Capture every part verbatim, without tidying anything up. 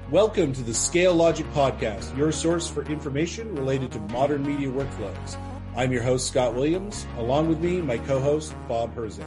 Welcome to the Scale Logic Podcast, your source for information related to modern media workflows. I'm your host, Scott Williams. Along with me, my co-host, Bob Herzig.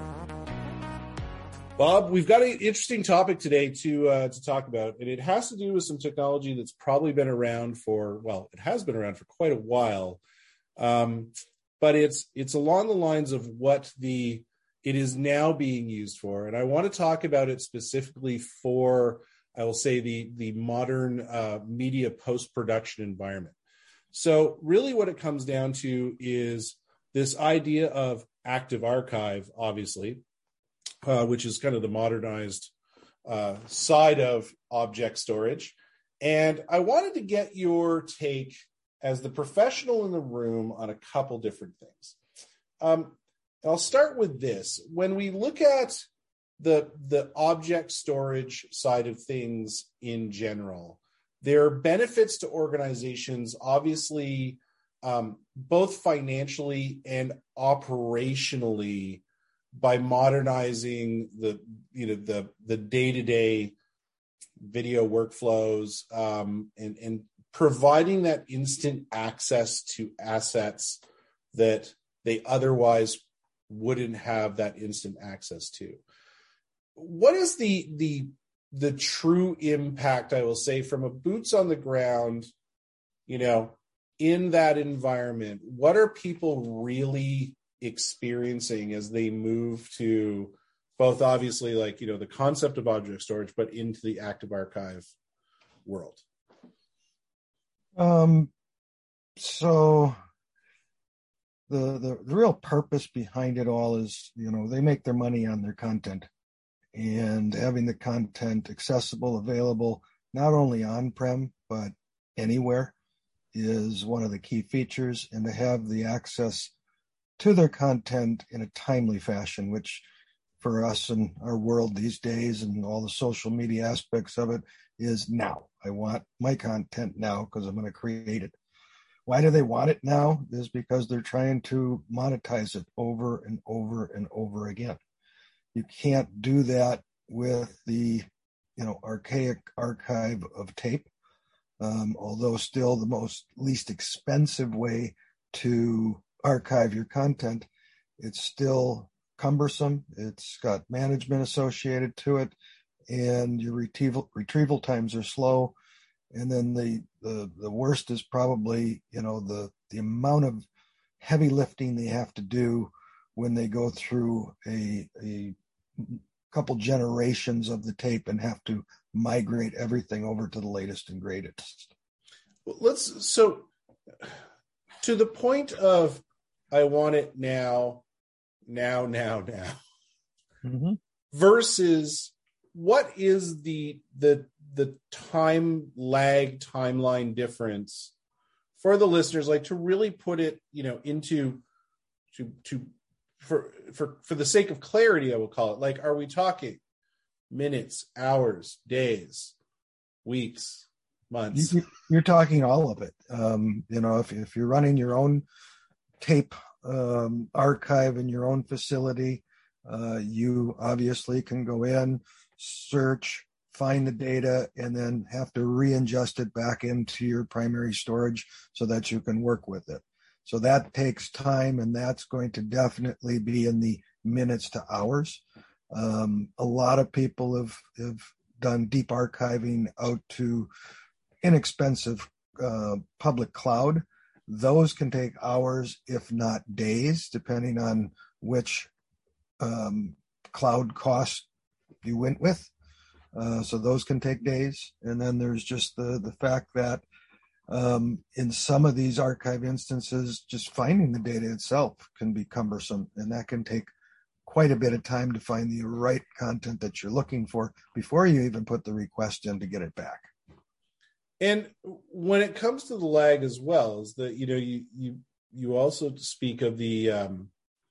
Bob, we've got an interesting topic today to uh, to talk about, and it has to do with some technology that's probably been around for, well, it has been around for quite a while, um, but it's it's along the lines of what the it is now being used for, and I want to talk about it specifically for, I will say, the the modern uh, media post-production environment. So really what it comes down to is this idea of active archive, obviously, uh, which is kind of the modernized uh, side of object storage. And I wanted to get your take as the professional in the room on a couple different things. Um, I'll start with this. When we look at the the object storage side of things in general, there are benefits to organizations, obviously, um, both financially and operationally, by modernizing the you know the the day-to-day video workflows um, and and providing that instant access to assets that they otherwise wouldn't have that instant access to. What is the the the true impact, I will say, from a boots on the ground, you know, in that environment? What are people really experiencing as they move to both, obviously, like, you know, the concept of object storage, but into the active archive world? Um, so the, the the real purpose behind it all is, you know, they make their money on their content. And having the content accessible, available, not only on-prem, but anywhere, is one of the key features. And to have the access to their content in a timely fashion, which for us in our world these days and all the social media aspects of it is now. I want my content now because I'm going to create it. Why do they want it now? Is because they're trying to monetize it over and over and over again. You can't do that with the, you know, archaic archive of tape, um, although still the most least expensive way to archive your content. It's still cumbersome. It's got management associated to it, and your retrieval retrieval times are slow. And then the the, the worst is probably, you know, the the amount of heavy lifting they have to do when they go through a a couple generations of the tape and have to migrate everything over to the latest and greatest. Well, let's so to the point of I want it now, now, now, now, mm-hmm. versus what is the the the time lag timeline difference for the listeners, like to really put it, you know, into to to for for for the sake of clarity, I will call it, like, are we talking minutes, hours, days, weeks, months? You, you're talking all of it. Um, you know, if if you're running your own tape um, archive in your own facility, uh, you obviously can go in, search, find the data, and then have to re-ingest it back into your primary storage so that you can work with it. So that takes time, and that's going to definitely be in the minutes to hours. Um, a lot of people have, have done deep archiving out to inexpensive uh, public cloud. Those can take hours, if not days, depending on which um, cloud cost you went with. Uh, so those can take days. And then there's just the, the fact that Um, in some of these archive instances, just finding the data itself can be cumbersome, and that can take quite a bit of time to find the right content that you're looking for before you even put the request in to get it back. And when it comes to the lag as well, is that, you know, you you you also speak of the um,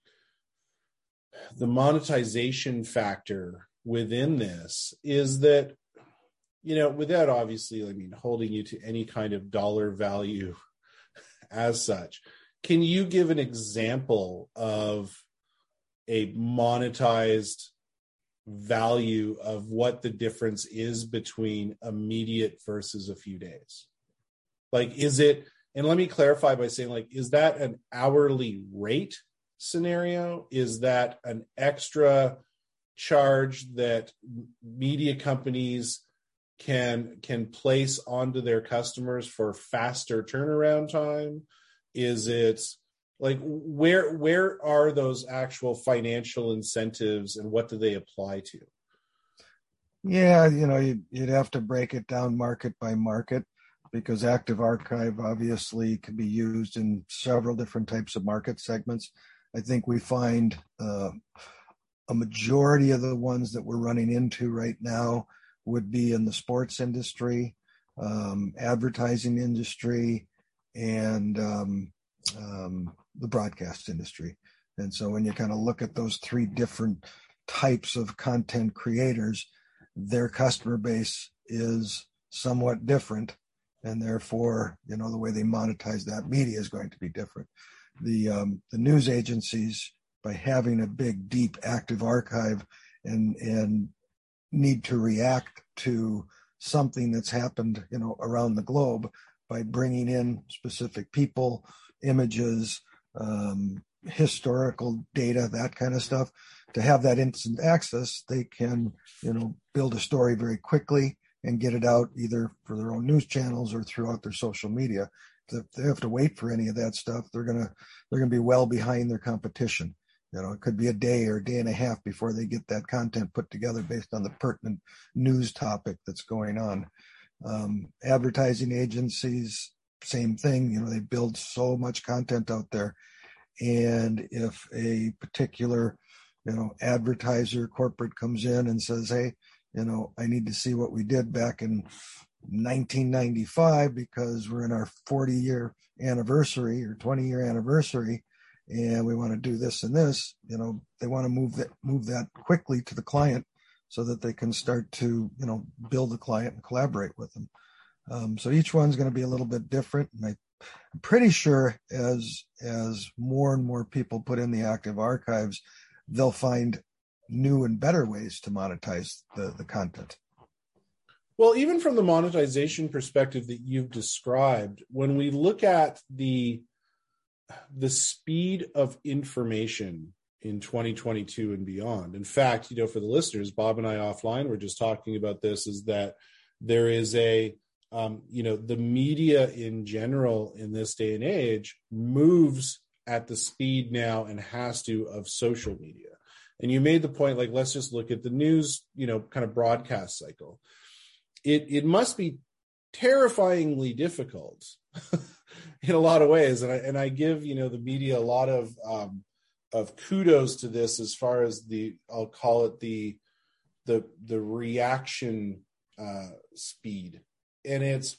the monetization factor within this, is that, you know, without obviously, I mean, holding you to any kind of dollar value as such, can you give an example of a monetized value of what the difference is between immediate versus a few days? Like, is it, and let me clarify by saying, like, is that an hourly rate scenario? Is that an extra charge that media companies can can place onto their customers for faster turnaround time? Is it like, where where are those actual financial incentives, and what do they apply to? Yeah, you know, you'd, you'd have to break it down market by market, because Active Archive obviously can be used in several different types of market segments. I think we find uh, a majority of the ones that we're running into right now would be in the sports industry, um, advertising industry, and um, um, the broadcast industry. And so when you kind of look at those three different types of content creators, their customer base is somewhat different, and therefore, you know, the way they monetize that media is going to be different. The um, the news agencies, by having a big, deep, active archive and and need to react to something that's happened, you know, around the globe, by bringing in specific people, images, um, historical data, that kind of stuff. To have that instant access, they can, you know, build a story very quickly and get it out either for their own news channels or throughout their social media. If they have to wait for any of that stuff, they're gonna they're gonna be well behind their competition. You know, it could be a day or a day and a half before they get that content put together based on the pertinent news topic that's going on. Um, advertising agencies, same thing. You know, they build so much content out there, and if a particular, you know, advertiser corporate comes in and says, "Hey, you know, I need to see what we did back in nineteen ninety-five because we're in our forty year anniversary or twenty year anniversary, and we want to do this and this," you know, they want to move that move that quickly to the client so that they can start to, you know, build the client and collaborate with them. Um, so each one's going to be a little bit different, and I, I'm pretty sure as as more and more people put in the active archives, they'll find new and better ways to monetize the, the content. Well, even from the monetization perspective that you've described, when we look at the the speed of information in twenty twenty-two and beyond, in fact, you know, for the listeners, Bob and I offline were just talking about this, is that there is a, um, you know, the media in general in this day and age moves at the speed now and has to of social media. And you made the point, like, let's just look at the news, you know, kind of broadcast cycle. It it must be terrifyingly difficult in a lot of ways, and I and I give, you know, the media a lot of um, of kudos to this, as far as the, I'll call it the the the reaction uh, speed, and it's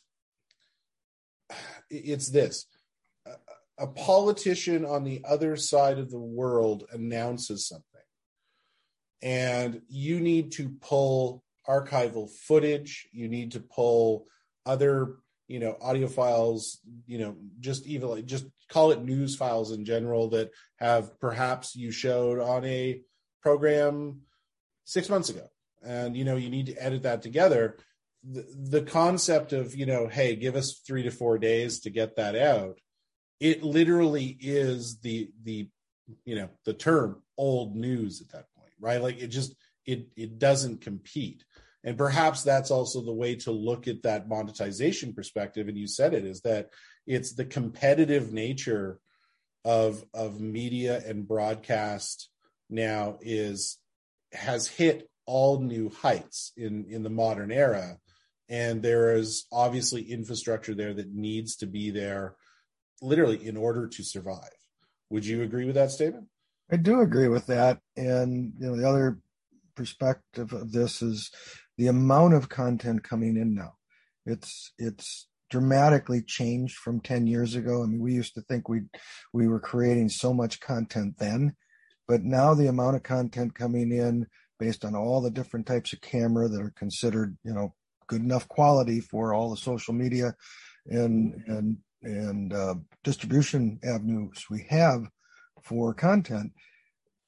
it's this: a, a politician on the other side of the world announces something, and you need to pull archival footage, you need to pull other, you know, audio files, you know, just even like, just call it news files in general that have perhaps you showed on a program six months ago. And, you know, you need to edit that together. The, the concept of, you know, hey, give us three to four days to get that out. It literally is the, the, you know, the term old news at that point, right? Like it just, it, it doesn't compete. And perhaps that's also the way to look at that monetization perspective. And you said it, is that it's the competitive nature of, of media and broadcast now is, has hit all new heights in, in the modern era. And there is obviously infrastructure there that needs to be there literally in order to survive. Would you agree with that statement? I do agree with that. And, you know, the other perspective of this is the amount of content coming in now. It's it's dramatically changed from ten years ago. I mean, we used to think we we were creating so much content then, but now the amount of content coming in based on all the different types of camera that are considered, you know, good enough quality for all the social media and and and uh, distribution avenues we have for content,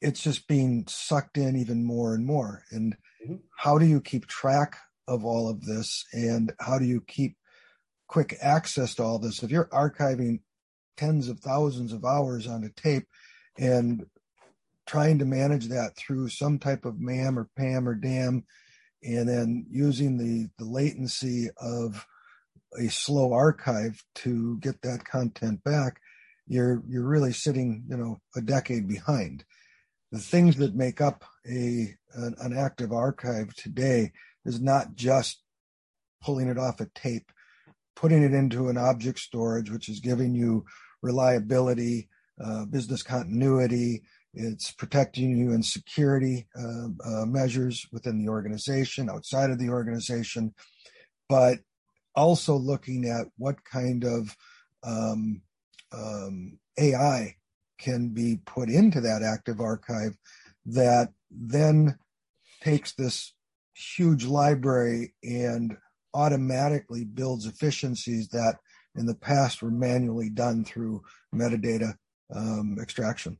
it's just being sucked in even more and more. And Mhm. how do you keep track of all of this? And how do you keep quick access to all this? If you're archiving tens of thousands of hours on a tape and trying to manage that through some type of MAM or PAM or DAM, and then using the, the latency of a slow archive to get that content back, you're you're really sitting, you know, a decade behind. The things that make up a an, an active archive today is not just pulling it off a tape, putting it into an object storage, which is giving you reliability, uh, business continuity. It's protecting you in security uh, uh, measures within the organization, outside of the organization, but also looking at what kind of um, um, A I can be put into that active archive that then takes this huge library and automatically builds efficiencies that in the past were manually done through metadata um, extraction.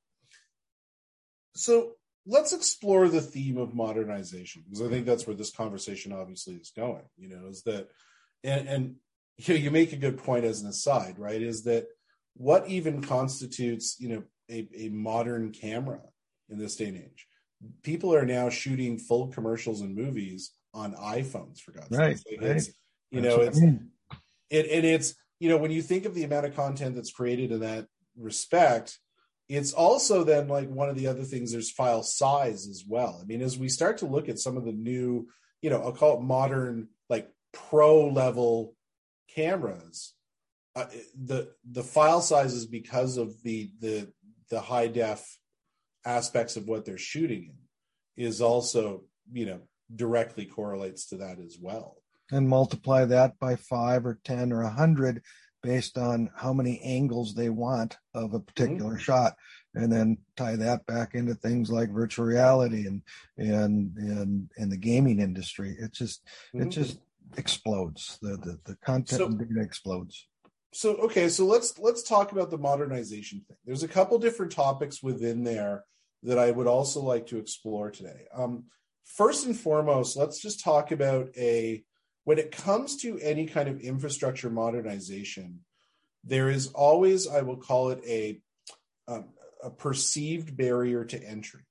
So let's explore the theme of modernization, because I think that's where this conversation obviously is going, you know, is that, and, and you know, you make a good point as an aside, right, is that what even constitutes, you know, a, a modern camera in this day and age? People are now shooting full commercials and movies on iPhones, for God's right, sake. Like right. It's, you That's know, what it's, I mean. it, and it's, you know, when you think of the amount of content that's created in that respect, it's also then like one of the other things, there's file size as well. I mean, as we start to look at some of the new, you know, I'll call it modern, like pro level cameras, uh, the the file sizes, because of the the the high def aspects of what they're shooting in, is also, you know, directly correlates to that as well. And multiply that by five or ten or a hundred based on how many angles they want of a particular mm-hmm. shot, and then tie that back into things like virtual reality and and and and the gaming industry. It just mm-hmm. it just explodes. The the, the content so, and data explodes. So okay, so let's let's talk about the modernization thing. There's a couple different topics within there that I would also like to explore today. Um, first and foremost, let's just talk about a when it comes to any kind of infrastructure modernization, there is always, I will call it a, um, a perceived barrier to entry.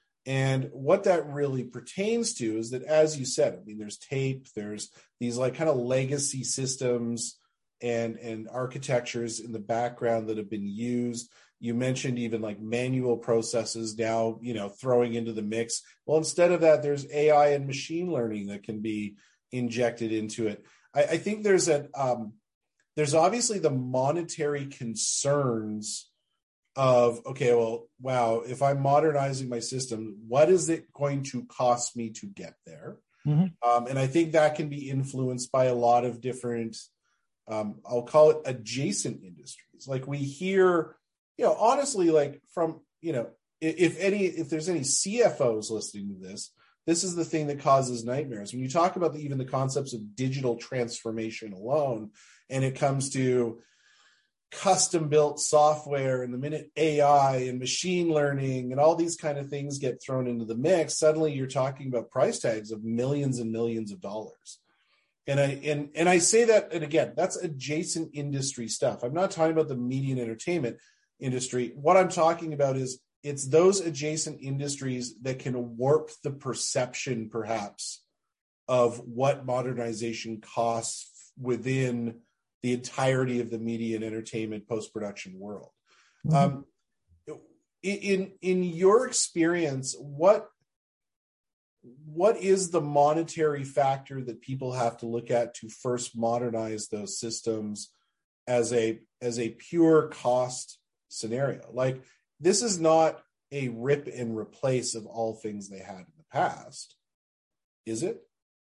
And what that really pertains to is that, as you said, I mean, there's tape, there's these like kind of legacy systems and, and architectures in the background that have been used. You mentioned even like manual processes now, you know, throwing into the mix. Well, instead of that, there's A I and machine learning that can be injected into it. I, I think there's a um, there's obviously the monetary concerns of, okay, well, wow, if I'm modernizing my system, what is it going to cost me to get there? Mm-hmm. Um, and I think that can be influenced by a lot of different, um, I'll call it adjacent industries. Like we hear, you know, honestly, like from, you know, if, if any, if there's any C F Os listening to this, this is the thing that causes nightmares. When you talk about the, even the concepts of digital transformation alone, and it comes to custom-built software, and the minute A I and machine learning and all these kind of things get thrown into the mix, suddenly you're talking about price tags of millions and millions of dollars. And I and and I say that, and again, that's adjacent industry stuff. I'm not talking about the media and entertainment industry. What I'm talking about is it's those adjacent industries that can warp the perception, perhaps, of what modernization costs within the entirety of the media and entertainment post-production world. Mm-hmm. Um, in in your experience, what what is the monetary factor that people have to look at to first modernize those systems as a as a pure cost scenario? Like, this is not a rip and replace of all things they had in the past, is it?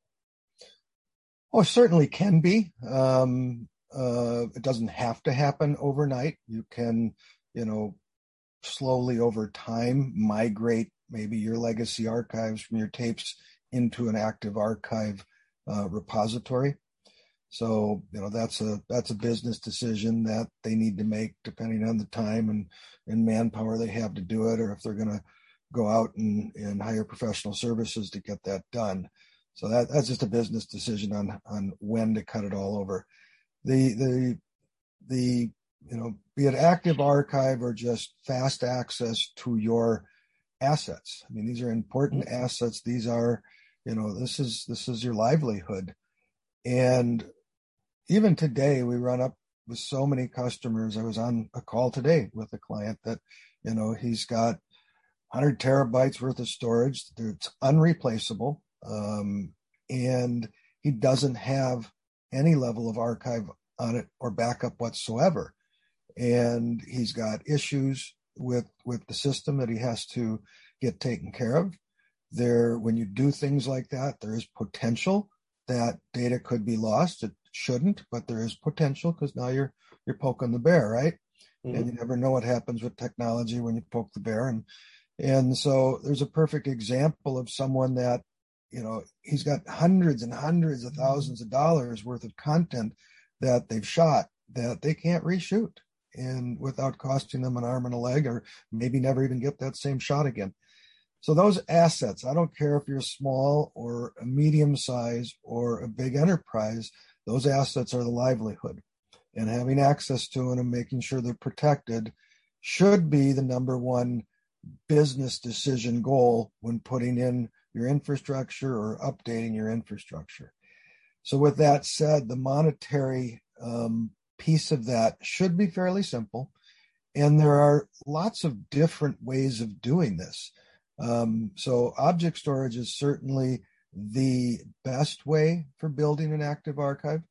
Oh, it certainly can be. Um, uh, it doesn't have to happen overnight. You can, you know, slowly over time migrate maybe your legacy archives from your tapes into an active archive uh, repository. So, you know, that's a that's a business decision that they need to make depending on the time and, and manpower they have to do it, or if they're going to go out and, and hire professional services to get that done. So that, that's just a business decision on, on when to cut it all over. The, the, the, you know, be it active archive or just fast access to your assets. I mean, these are important mm-hmm. assets. These are, you know, this is, this is your livelihood. And even today we run up with so many customers. I was on a call today with a client that, you know, he's got one hundred terabytes worth of storage. It's unreplaceable. Um, and he doesn't have any level of archive on it or backup whatsoever. And he's got issues with, with the system that he has to get taken care of. There, when you do things like that, there is potential that data could be lost. It shouldn't, but there is potential because now you're, you're poking the bear, right? Mm-hmm. And you never know what happens with technology when you poke the bear. And, and so there's a perfect example of someone that, you know, he's got hundreds and hundreds of thousands of dollars worth of content that they've shot that they can't reshoot, and without costing them an arm and a leg, or maybe never even get that same shot again. So those assets, I don't care if you're small or a medium size or a big enterprise, those assets are the livelihood. And having access to them and making sure they're protected should be the number one business decision goal when putting in your infrastructure or updating your infrastructure. So with that said, the monetary um, piece of that should be fairly simple. And there are lots of different ways of doing this. Um, so object storage is certainly the best way for building an active archive,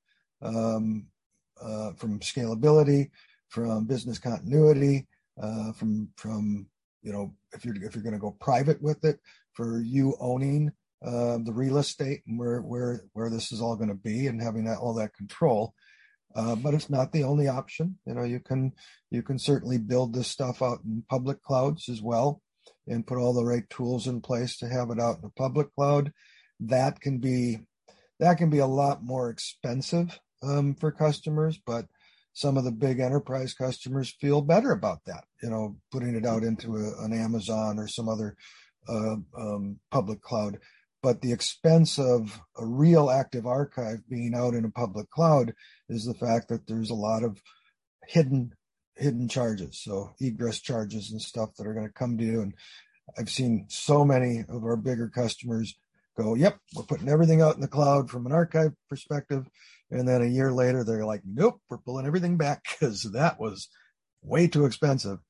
um, uh, from scalability, from business continuity, uh, from, from, you know, if you're, if you're going to go private with it, for you owning uh, the real estate and where, where, where this is all going to be and having that, all that control. Uh, but it's not the only option. You know, you can, you can certainly build this stuff out in public clouds as well, and put all the right tools in place to have it out in the public cloud. That can be, that can be a lot more expensive um, for customers, but some of the big enterprise customers feel better about that, you know, putting it out into a, an Amazon or some other uh, um, public cloud. But the expense of a real active archive being out in a public cloud is the fact that there's a lot of hidden hidden charges, so egress charges and stuff that are going to come to you. And I've seen so many of our bigger customers go, yep, we're putting everything out in the cloud from an archive perspective. And then a year later, they're like, nope, we're pulling everything back because that was way too expensive.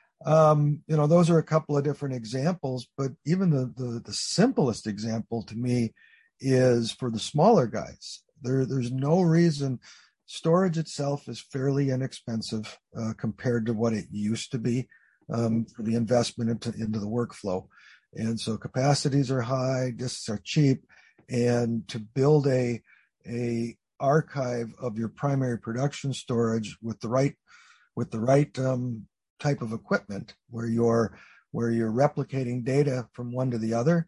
Um, you know, those are a couple of different examples, but even the, the, the simplest example to me is for the smaller guys. There, there's no reason. Storage itself is fairly inexpensive uh, compared to what it used to be um, for the investment into, into the workflow. And so capacities are high, disks are cheap, and to build a, a archive of your primary production storage with the right, with the right um, type of equipment where you're, where you're replicating data from one to the other,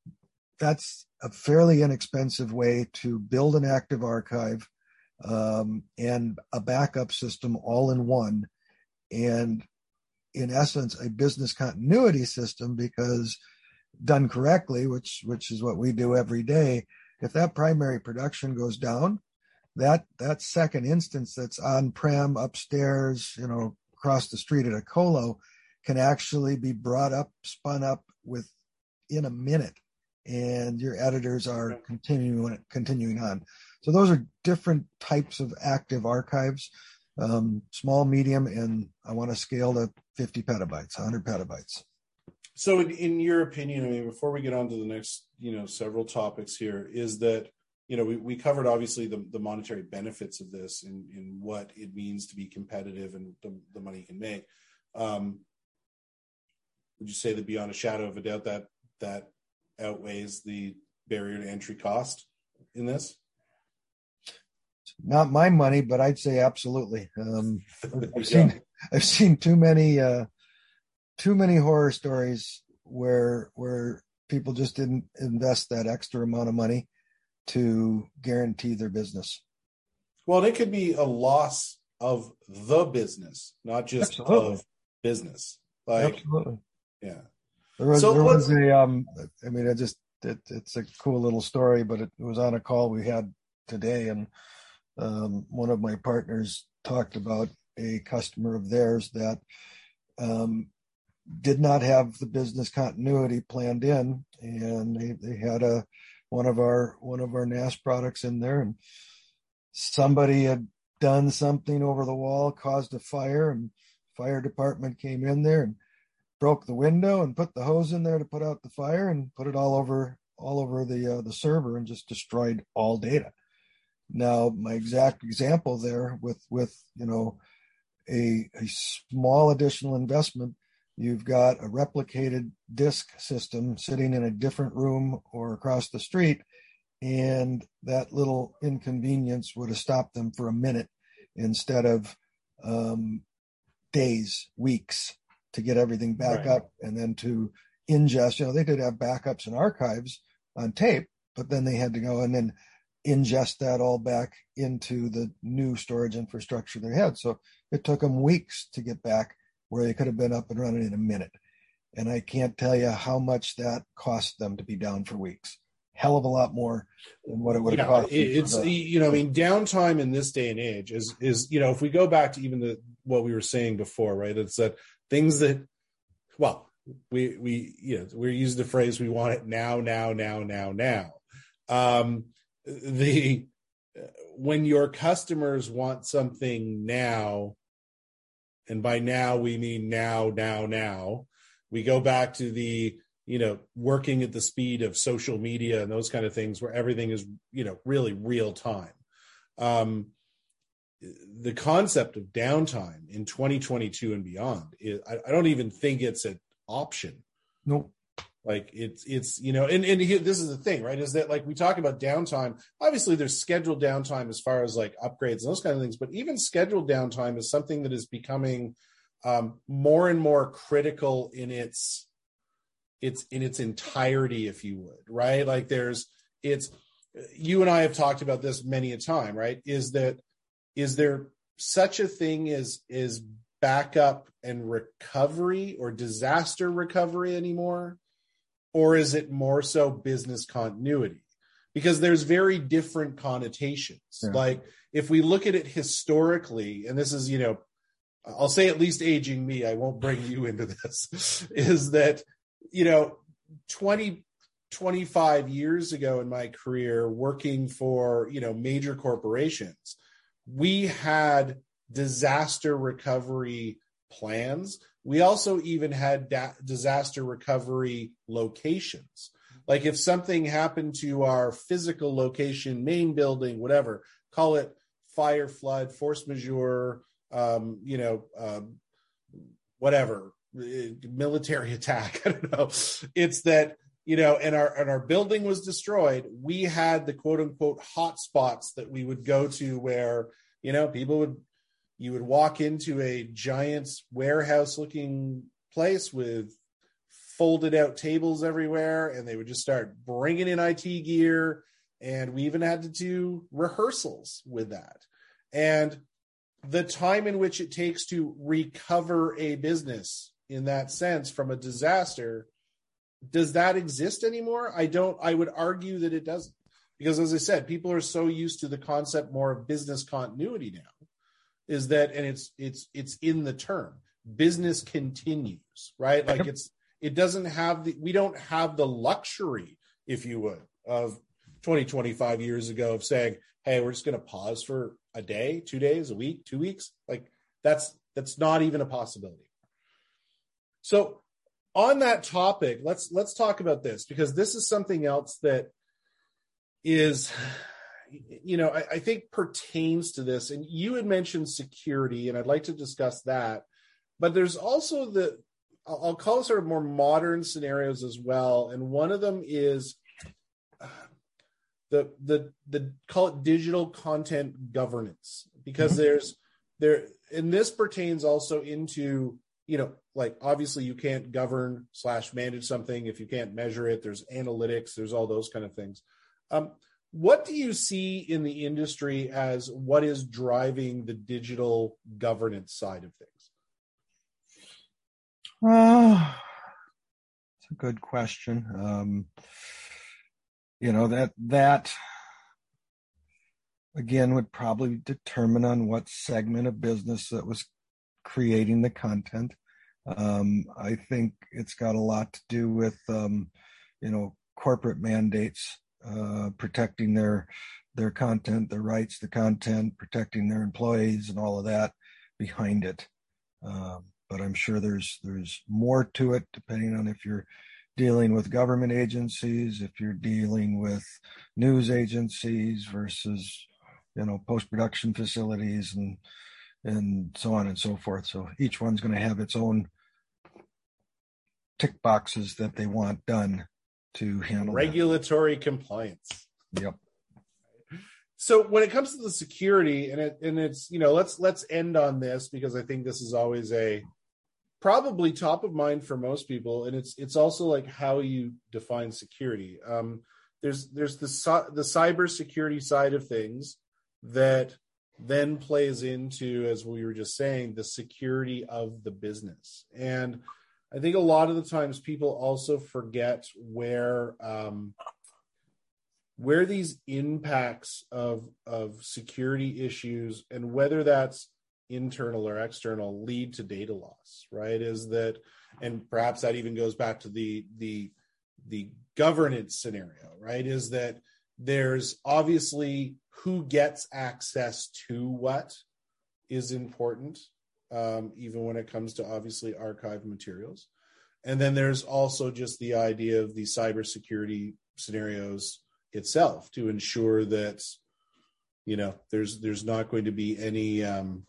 that's a fairly inexpensive way to build an active archive um, and a backup system all in one. And in essence, a business continuity system, because done correctly, which, which is what we do every day, if that primary production goes down, that, that second instance that's on-prem upstairs, you know, across the street at a colo can actually be brought up, spun up within a minute. And your editors are continuing, continuing on. So those are different types of active archives, um, small, medium, and I want to scale to fifty petabytes, one hundred petabytes. So in, in your opinion, I mean, before we get on to the next, you know, several topics here, is that, you know, we, we covered obviously the, the monetary benefits of this and, and what it means to be competitive and the, the money you can make. Um, would you say that beyond a shadow of a doubt that that outweighs the barrier to entry cost in this? Not my money, but I'd say absolutely. Um, I've seen yeah. I've seen too many uh, too many horror stories where where people just didn't invest that extra amount of money to guarantee their business. Well, it could be a loss of the business, not just absolutely. of business. Like, absolutely. Yeah. There was, So there what's was a, um, I mean, I just, it, it's a cool little story, but it, it was on a call we had today. And um, one of my partners talked about a customer of theirs that um, did not have the business continuity planned in. And they, they had a, one of our, one of our N A S products in there, and somebody had done something over the wall, caused a fire, and fire department came in there and broke the window and put the hose in there to put out the fire and put it all over all over the uh, the server and just destroyed all data. Now, my exact example there with with you know a a small additional investment, you've got a replicated disk system sitting in a different room or across the street, and that little inconvenience would have stopped them for a minute instead of um, days, weeks, to get everything back right. up and then to ingest. You know, they did have backups and archives on tape, but then they had to go and then ingest that all back into the new storage infrastructure they had. So it took them weeks to get back where they could have been up and running in a minute. And I can't tell you how much that cost them to be down for weeks. Hell of a lot more than what it would have yeah, cost. It's, the, you know, I mean, downtime in this day and age is, is, you know, if we go back to even the, what we were saying before, right? It's that things that, well, we, we, you know, we're using the phrase, we want it now, now, now, now, now. Um, the, when your customers want something now, and by now we mean now, now, now, we go back to the, you know, working at the speed of social media and those kind of things where everything is, you know, really real time. Um, the concept of downtime in twenty twenty-two and beyond, is, I, I don't even think it's an option. Nope. Like it's, it's, you know, and, and here, this is the thing, right? Is that like we talk about downtime, obviously there's scheduled downtime as far as like upgrades and those kind of things, but even scheduled downtime is something that is becoming um, more and more critical in its, it's in its entirety, if you would, right? Like there's, it's, you and I have talked about this many a time, right? Is that, is there such a thing as, is backup and recovery or disaster recovery anymore? Or is it more so business continuity? Because there's very different connotations. Yeah. Like if we look at it historically, and this is, you know, I'll say at least aging me, I won't bring you into this, is that, you know, twenty, twenty-five years ago in my career working for, you know, major corporations, we had disaster recovery plans. We also even had da- disaster recovery locations. Like if something happened to our physical location, main building, whatever, call it fire, flood, force majeure, um, you know, um, whatever, military attack. I don't know. It's that, you know, and our, and our building was destroyed. We had the quote unquote hot spots that we would go to where, you know, people would, you would walk into a giant warehouse looking place with folded out tables everywhere, and they would just start bringing in I T gear. And we even had to do rehearsals with that. And the time in which it takes to recover a business in that sense from a disaster, does that exist anymore? I don't, I would argue that it doesn't. Because as I said, people are so used to the concept more of business continuity now. Is that, and it's it's it's in the term, business continues, right? Like it's it doesn't have the, we don't have the luxury, if you would, of twenty, twenty-five years ago of saying, hey, we're just going to pause for a day, two days, a week, two weeks. Like that's that's not even a possibility. So on that topic, let's let's talk about this, because this is something else that is, you know, I, I think pertains to this. And you had mentioned security, and I'd like to discuss that. But there's also the, I'll call it sort of more modern scenarios as well. And one of them is the, the, the call it digital content governance, because mm-hmm. there's there, and this pertains also into, you know, like obviously you can't govern slash manage something if you can't measure it. There's analytics, there's all those kind of things. Um, What do you see in the industry as what is driving the digital governance side of things? Uh, a good question. Um, you know, that that again would probably determine on what segment of business that was creating the content. Um, I think it's got a lot to do with, um, you know, corporate mandates, uh, protecting their their content, their rights to content, protecting their employees, and all of that behind it. Um, but I'm sure there's there's more to it, depending on if you're dealing with government agencies, if you're dealing with news agencies versus, you know, post-production facilities and and so on and so forth. So each one's going to have its own tick boxes that they want done to handle regulatory that. Compliance. Yep. So when it comes to the security, and it and it's, you know, let's let's end on this, because I think this is always a probably top of mind for most people, and it's it's also like how you define security. Um, there's there's the the cybersecurity side of things that then plays into, as we were just saying, the security of the business. And I think a lot of the times people also forget where um, where these impacts of of security issues, and whether that's internal or external, lead to data loss, right? Is that, and perhaps that even goes back to the the the governance scenario, right? Is that there's obviously who gets access to what is important, um, even when it comes to obviously archived materials. And then there's also just the idea of the cybersecurity scenarios itself, to ensure that, you know, there's there's not going to be any um,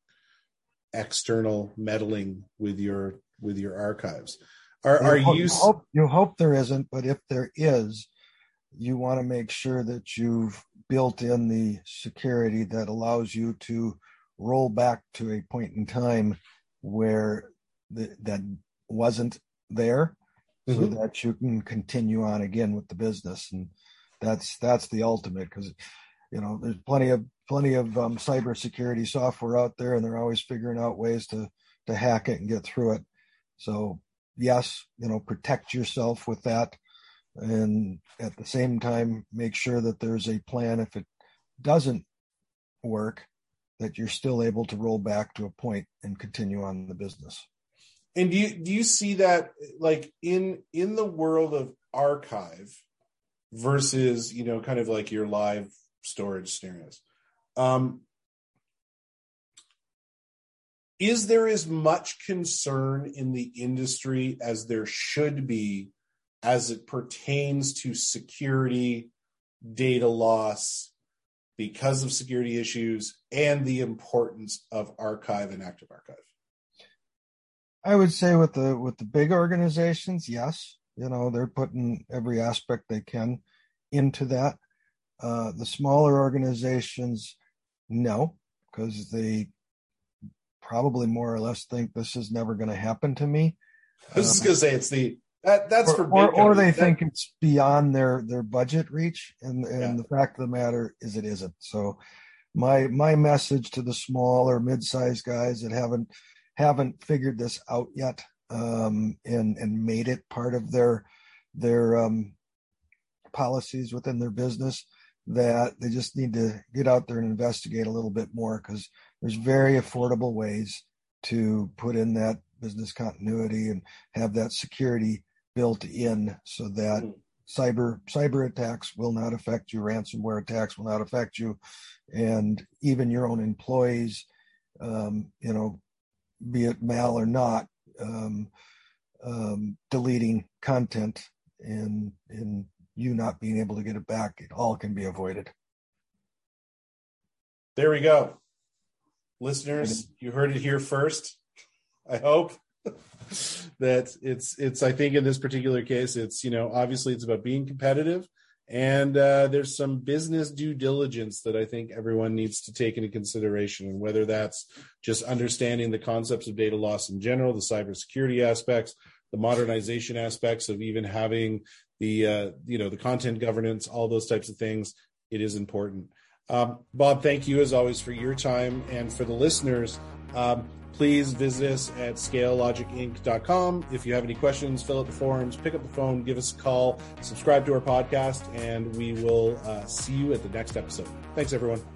external meddling with your with your archives. Are are you? You hope, you hope there isn't, but if there is, you want to make sure that you've built in the security that allows you to roll back to a point in time where the, that wasn't there, mm-hmm. so that you can continue on again with the business. And that's that's the ultimate, because, you know, there's plenty of plenty of um, cybersecurity software out there, and they're always figuring out ways to to hack it and get through it. So yes, you know, protect yourself with that, and at the same time, make sure that there's a plan if it doesn't work, that you're still able to roll back to a point and continue on the business. And do you do you see that, like, in in the world of archive versus, you know, kind of like your live storage scenarios? Um, is there as much concern in the industry as there should be as it pertains to security, data loss because of security issues, and the importance of archive and active archive? I would say with the with the big organizations, yes. You know, they're putting every aspect they can into that. Uh, the smaller organizations, no, because they probably more or less think this is never going to happen to me. I was just going to say it's the that that's or, for big or, or they that, think it's beyond their their budget reach, and and yeah. the fact of the matter is it isn't. So my my message to the small or mid-sized guys that haven't haven't figured this out yet, um, and and made it part of their their um, policies within their business, that they just need to get out there and investigate a little bit more, because there's very affordable ways to put in that business continuity and have that security built in, so that mm. cyber cyber attacks will not affect you, ransomware attacks will not affect you, and even your own employees, um, you know, be it mal or not, um, um, deleting content and and you not being able to get it back, it all can be avoided. There we go. Listeners, you heard it here first. I hope that it's, it's, I think in this particular case, it's, you know, obviously it's about being competitive, and uh, there's some business due diligence that I think everyone needs to take into consideration. And whether that's just understanding the concepts of data loss in general, the cybersecurity aspects, the modernization aspects of even having the, uh, you know, the content governance, all those types of things, it is important. Um, Bob, thank you as always for your time, and for the listeners. Um, please visit us at scale logic inc dot com. If you have any questions, fill out the forms, pick up the phone, give us a call, subscribe to our podcast, and we will uh, see you at the next episode. Thanks, everyone.